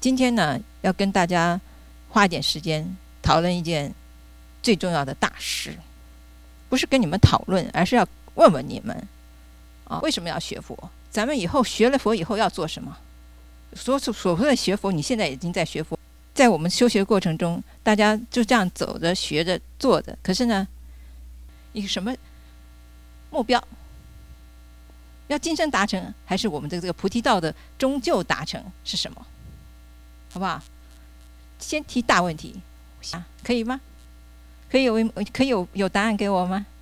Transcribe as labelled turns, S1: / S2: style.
S1: 今天呢，要跟大家花一点时间讨论一件最重要的大事，不是跟你们讨论，而是要问问你们为什么要学佛？咱们以后学了佛以后要做什么？所谓的学佛，你现在已经在学佛，在我们修学过程中，大家就这样走着、学着、做着。可是呢，一个什么目标？要今生达成，还是我们这个菩提道的终究达成是什么？好不好？先提大问题，可以吗？可以有答案给我吗？